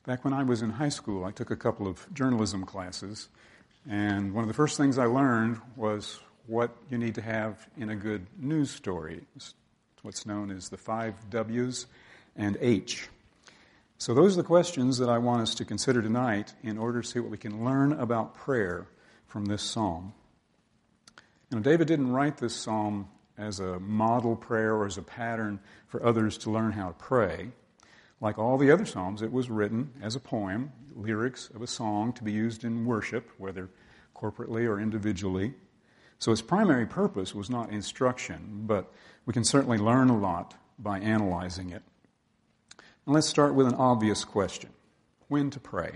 Back when I was in high school, I took a couple of journalism classes, and one of the first things I learned was what you need to have in a good news story. It's what's known as the 5 W's and H. So those are the questions that I want us to consider tonight in order to see what we can learn about prayer from this psalm. You know, David didn't write this psalm as a model prayer or as a pattern for others to learn how to pray. Like all the other psalms, it was written as a poem, lyrics of a song to be used in worship, whether corporately or individually. So its primary purpose was not instruction, but we can certainly learn a lot by analyzing it. And let's start with an obvious question. When to pray?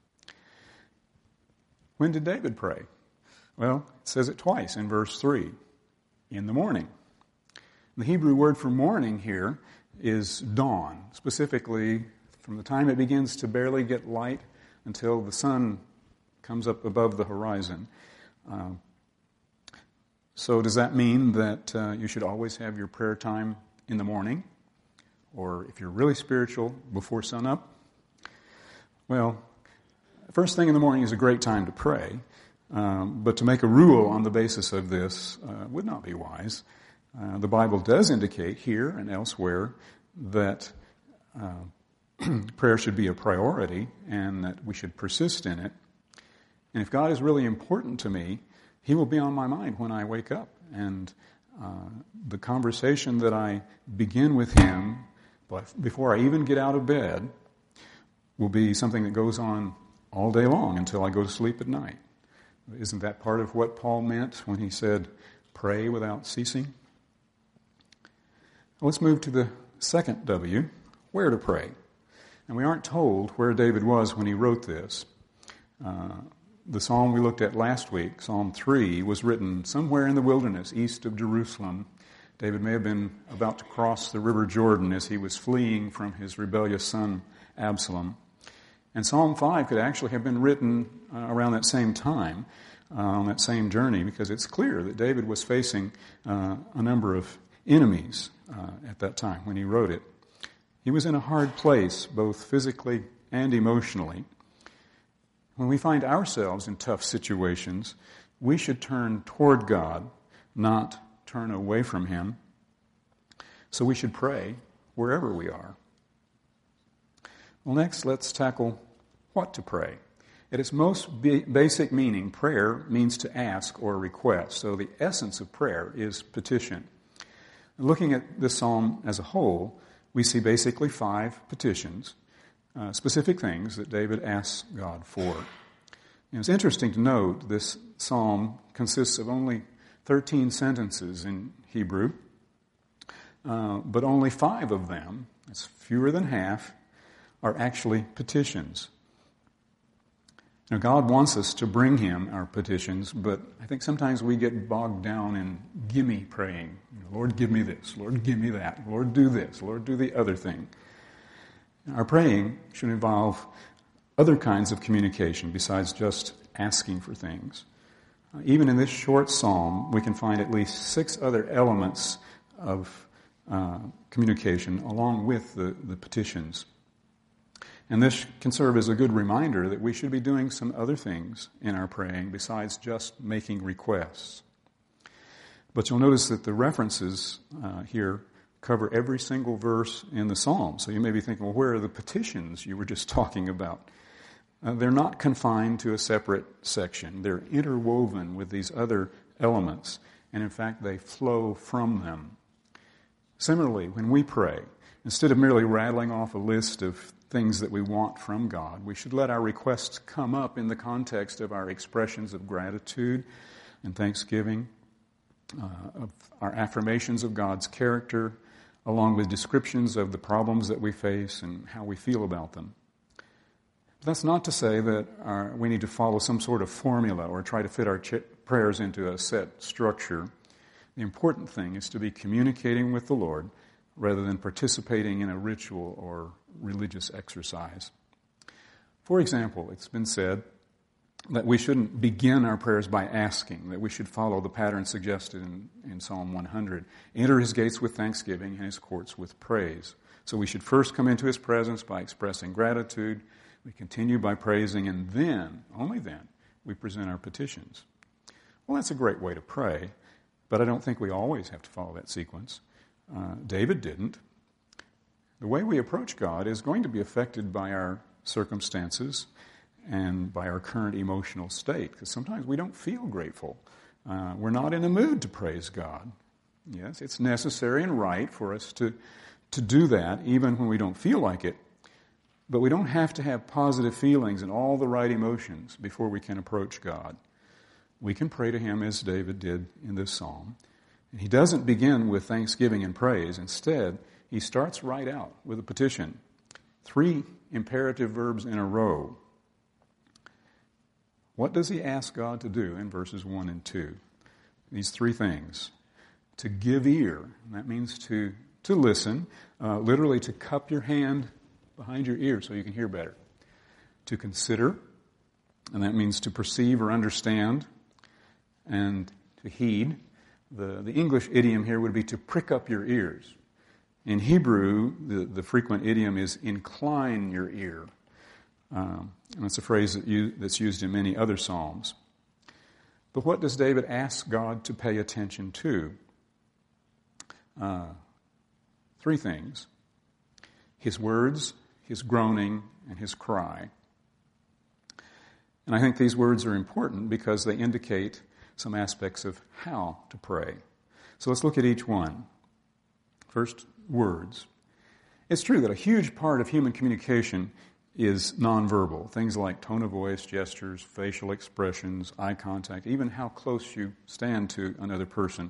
When did David pray? Well, it says it twice in verse 3, in the morning. The Hebrew word for morning here is dawn, specifically from the time it begins to barely get light until the sun comes up above the horizon. So does that mean that you should always have your prayer time in the morning? Or if you're really spiritual, before sunup? Well, first thing in the morning is a great time to pray, but to make a rule on the basis of this would not be wise. The Bible does indicate here and elsewhere that prayer should be a priority and that we should persist in it. And if God is really important to me, He will be on my mind when I wake up. And the conversation that I begin with Him before I even get out of bed will be something that goes on all day long until I go to sleep at night. Isn't that part of what Paul meant when he said, pray without ceasing? Let's move to the second W, where to pray. And we aren't told where David was when he wrote this. The psalm we looked at last week, Psalm 3, was written somewhere in the wilderness east of Jerusalem. David may have been about to cross the river Jordan as he was fleeing from his rebellious son Absalom. And Psalm 5 could actually have been written around that same time, on that same journey, because it's clear that David was facing a number of enemies at that time when he wrote it. He was in a hard place, both physically and emotionally. When we find ourselves in tough situations, we should turn toward God, not turn away from Him. So we should pray wherever we are. Well, next, let's tackle what to pray. At its most basic meaning, prayer means to ask or request. So the essence of prayer is petition. Looking at this psalm as a whole, we see basically 5 petitions, specific things that David asks God for. And it's interesting to note this psalm consists of only 13 sentences in Hebrew, but only 5 of them, that's fewer than half, are actually petitions. Now, God wants us to bring Him our petitions, but I think sometimes we get bogged down in gimme praying. Lord, give me this. Lord, give me that. Lord, do this. Lord, do the other thing. Our praying should involve other kinds of communication besides just asking for things. Even in this short psalm, we can find at least 6 other elements of communication along with the petitions. And this can serve as a good reminder that we should be doing some other things in our praying besides just making requests. But you'll notice that the references here cover every single verse in the psalm. So you may be thinking, well, where are the petitions you were just talking about? They're not confined to a separate section. They're interwoven with these other elements. And in fact, they flow from them. Similarly, when we pray, instead of merely rattling off a list of things that we want from God, we should let our requests come up in the context of our expressions of gratitude and thanksgiving, of our affirmations of God's character, along with descriptions of the problems that we face and how we feel about them. But that's not to say that we need to follow some sort of formula or try to fit our prayers into a set structure. The important thing is to be communicating with the Lord rather than participating in a ritual or religious exercise. For example, it's been said that we shouldn't begin our prayers by asking, that we should follow the pattern suggested in Psalm 100. Enter His gates with thanksgiving and His courts with praise. So we should first come into His presence by expressing gratitude, We continue by praising, and then, only then, we present our petitions. Well, that's a great way to pray, but I don't think we always have to follow that sequence. David didn't. The way we approach God is going to be affected by our circumstances and by our current emotional state, because sometimes we don't feel grateful. We're not in a mood to praise God. Yes, it's necessary and right for us to do that, even when we don't feel like it. But we don't have to have positive feelings and all the right emotions before we can approach God. We can pray to Him as David did in this psalm. And he doesn't begin with thanksgiving and praise. Instead, he starts right out with a petition. 3 imperative verbs in a row. What does he ask God to do in verses 1 and 2? These 3 things. To give ear, that means to listen, literally to cup your hand behind your ear so you can hear better. To consider, and that means to perceive or understand, and to heed. The English idiom here would be to prick up your ears. In Hebrew, the frequent idiom is incline your ear. And it's a phrase that's used in many other psalms. But what does David ask God to pay attention to? 3 things. His words, his groaning, and his cry. And I think these words are important because they indicate some aspects of how to pray. So let's look at each one. First, words. It's true that a huge part of human communication is nonverbal. Things like tone of voice, gestures, facial expressions, eye contact, even how close you stand to another person.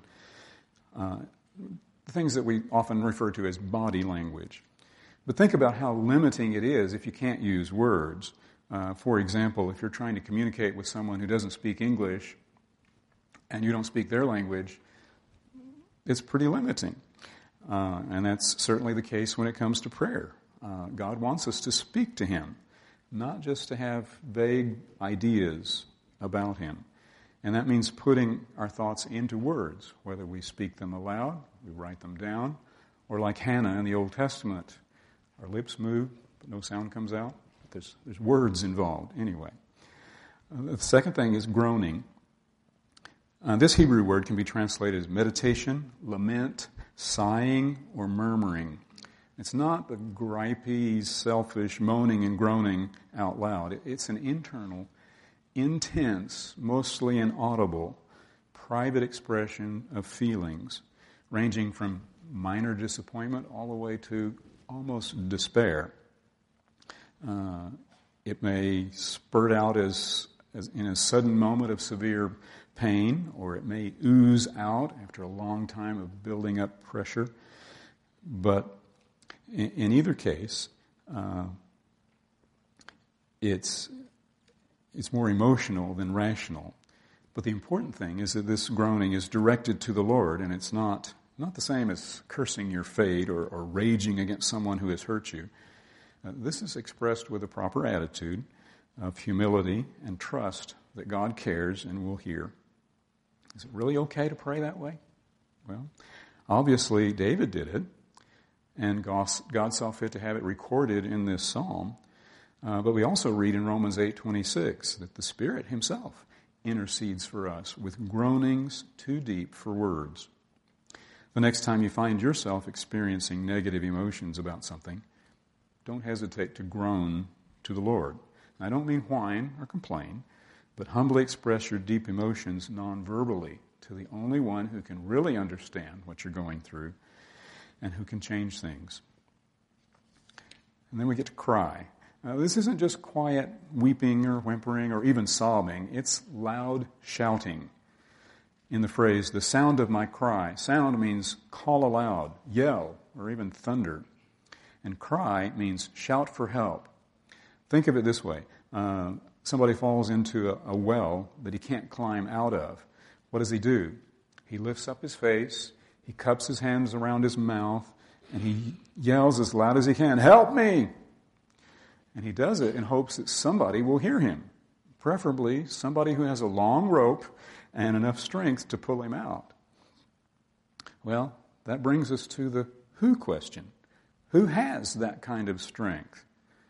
Things that we often refer to as body language. But think about how limiting it is if you can't use words. For example, if you're trying to communicate with someone who doesn't speak English and you don't speak their language, it's pretty limiting. And that's certainly the case when it comes to prayer. God wants us to speak to Him, not just to have vague ideas about Him. And that means putting our thoughts into words, whether we speak them aloud, we write them down, or like Hannah in the Old Testament, our lips move, but no sound comes out. There's words involved anyway. The second thing is groaning. This Hebrew word can be translated as meditation, lament, sighing, or murmuring. It's not the gripey, selfish moaning and groaning out loud. It's an internal, intense, mostly inaudible, private expression of feelings, ranging from minor disappointment all the way to almost despair. It may spurt out as in a sudden moment of severe pain, or it may ooze out after a long time of building up pressure. But in either case, it's more emotional than rational. But the important thing is that this groaning is directed to the Lord, and it's not the same as cursing your fate or raging against someone who has hurt you. This is expressed with a proper attitude of humility and trust that God cares and will hear. Is it really okay to pray that way? Well, obviously David did it, and God saw fit to have it recorded in this psalm. But we also read in Romans 8:26 that the Spirit Himself intercedes for us with groanings too deep for words. The next time you find yourself experiencing negative emotions about something, don't hesitate to groan to the Lord. I don't mean whine or complain, but humbly express your deep emotions non-verbally to the only one who can really understand what you're going through and who can change things. And then we get to cry. Now, this isn't just quiet weeping or whimpering or even sobbing. It's loud shouting. In the phrase, the sound of my cry. Sound means call aloud, yell, or even thunder. And cry means shout for help. Think of it this way. Somebody falls into a well that he can't climb out of. What does he do? He lifts up his face, he cups his hands around his mouth, and he yells as loud as he can, "Help me!" And he does it in hopes that somebody will hear him, preferably somebody who has a long rope and enough strength to pull him out. Well, that brings us to the who question. Who has that kind of strength?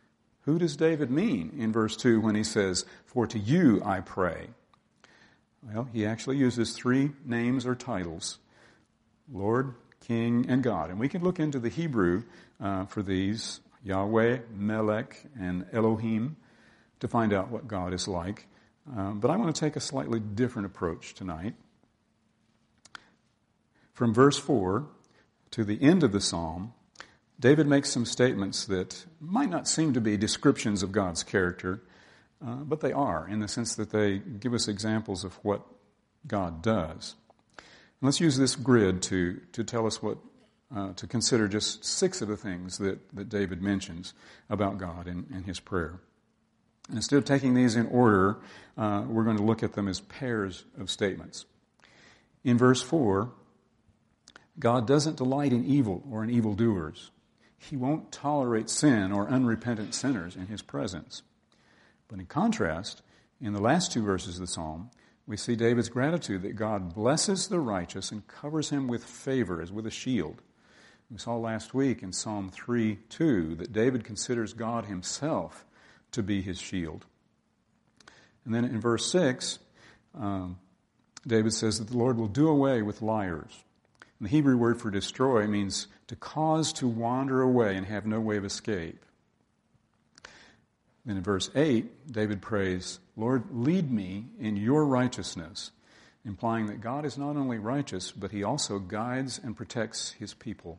Who does David mean in verse 2 when he says, "For to you I pray"? Well, he actually uses three names or titles: Lord, King, and God. And we can look into the Hebrew for these, Yahweh, Melech, and Elohim, to find out what God is like. But I want to take a slightly different approach tonight. From verse 4 to the end of the psalm, David makes some statements that might not seem to be descriptions of God's character, but they are, in the sense that they give us examples of what God does. And let's use this grid to tell us what, to consider just 6 of the things that David mentions about God in his prayer. And instead of taking these in order, we're going to look at them as pairs of statements. In verse 4, God doesn't delight in evil or in evildoers. He won't tolerate sin or unrepentant sinners in his presence. But in contrast, in the last 2 verses of the psalm, we see David's gratitude that God blesses the righteous and covers him with favor as with a shield. We saw last week in Psalm 3:2 that David considers God himself to be his shield. And then in verse 6, David says that the Lord will do away with liars. And the Hebrew word for destroy means to cause to wander away and have no way of escape. Then in verse 8, David prays, "Lord, lead me in your righteousness," implying that God is not only righteous, but he also guides and protects his people.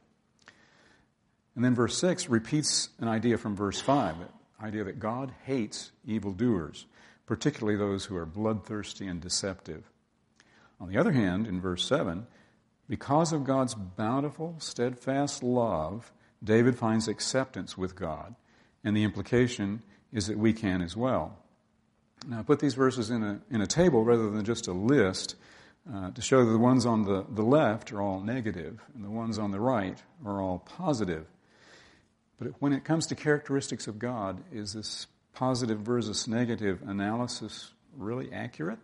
And then verse 6 repeats an idea from verse 5, the idea that God hates evildoers, particularly those who are bloodthirsty and deceptive. On the other hand, in verse 7, because of God's bountiful, steadfast love, David finds acceptance with God, and the implication is that we can as well. Now, I put these verses in a table rather than just a list to show that the ones on the left are all negative and the ones on the right are all positive. But when it comes to characteristics of God, is this positive versus negative analysis really accurate?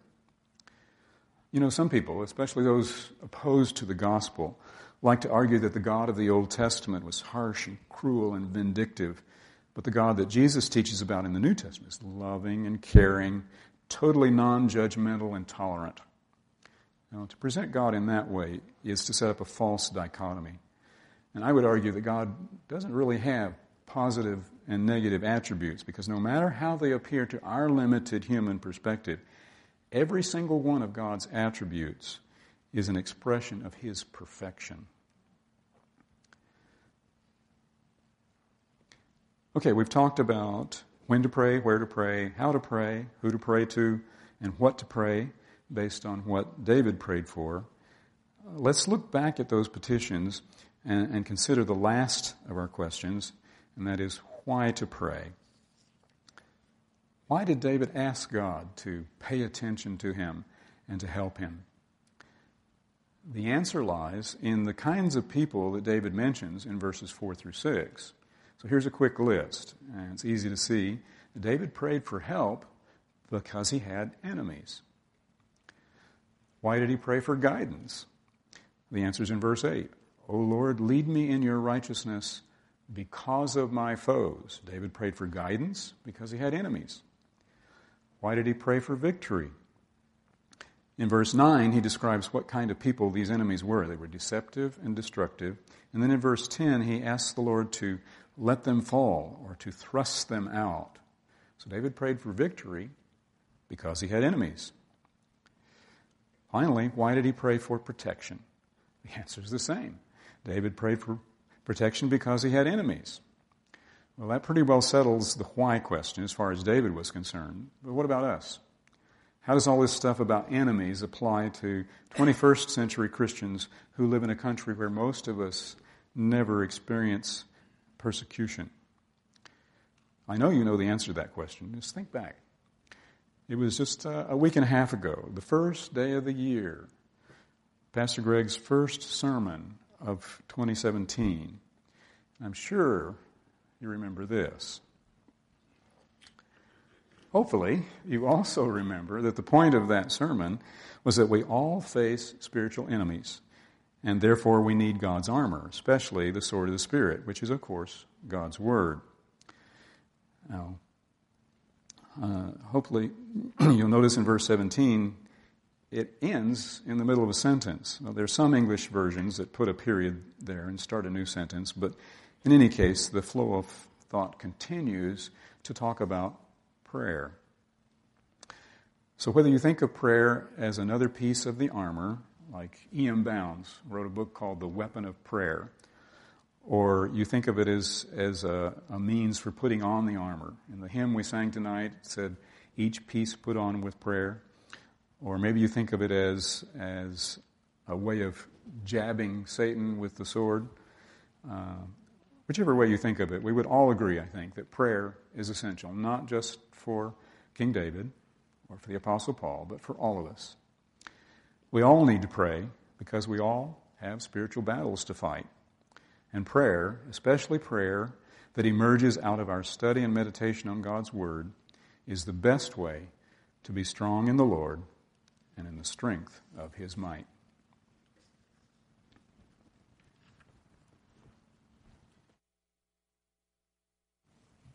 You know, some people, especially those opposed to the gospel, like to argue that the God of the Old Testament was harsh and cruel and vindictive, but the God that Jesus teaches about in the New Testament is loving and caring, totally non-judgmental and tolerant. Now, to present God in that way is to set up a false dichotomy. And I would argue that God doesn't really have positive and negative attributes, because no matter how they appear to our limited human perspective, every single one of God's attributes is an expression of his perfection. Okay, we've talked about when to pray, where to pray, how to pray, who to pray to, and what to pray based on what David prayed for. Let's look back at those petitions and consider the last of our questions, and that is why to pray. Why did David ask God to pay attention to him and to help him? The answer lies in the kinds of people that David mentions in verses 4 through 6. So here's a quick list, and it's easy to see. David prayed for help because he had enemies. Why did he pray for guidance? The answer is in verse 8. "O Lord, lead me in your righteousness because of my foes." David prayed for guidance because he had enemies. Why did he pray for victory? In verse 9, he describes what kind of people these enemies were. They were deceptive and destructive. And then in verse 10, he asks the Lord to let them fall or to thrust them out. So David prayed for victory because he had enemies. Finally, why did he pray for protection? The answer is the same. David prayed for protection because he had enemies. Well, that pretty well settles the why question as far as David was concerned. But what about us? How does all this stuff about enemies apply to 21st century Christians who live in a country where most of us never experience persecution? I know you know the answer to that question. Just think back. It was just a week and a half ago, the first day of the year, Pastor Greg's first sermon of 2017. I'm sure you remember this. Hopefully, you also remember that the point of that sermon was that we all face spiritual enemies, and therefore we need God's armor, especially the sword of the Spirit, which is, of course, God's Word. Now, hopefully, you'll notice in verse 17, it ends in the middle of a sentence. Now, there are some English versions that put a period there and start a new sentence, but in any case, the flow of thought continues to talk about prayer. So whether you think of prayer as another piece of the armor, like E.M. Bounds wrote a book called The Weapon of Prayer, or you think of it as a means for putting on the armor. In the hymn we sang tonight, it said, each piece put on with prayer. Or maybe you think of it as a way of jabbing Satan with the sword. Whichever way you think of it, we would all agree, I think, that prayer is essential, not just for King David or for the Apostle Paul, but for all of us. We all need to pray because we all have spiritual battles to fight. And prayer, especially prayer that emerges out of our study and meditation on God's Word, is the best way to be strong in the Lord and in the strength of His might.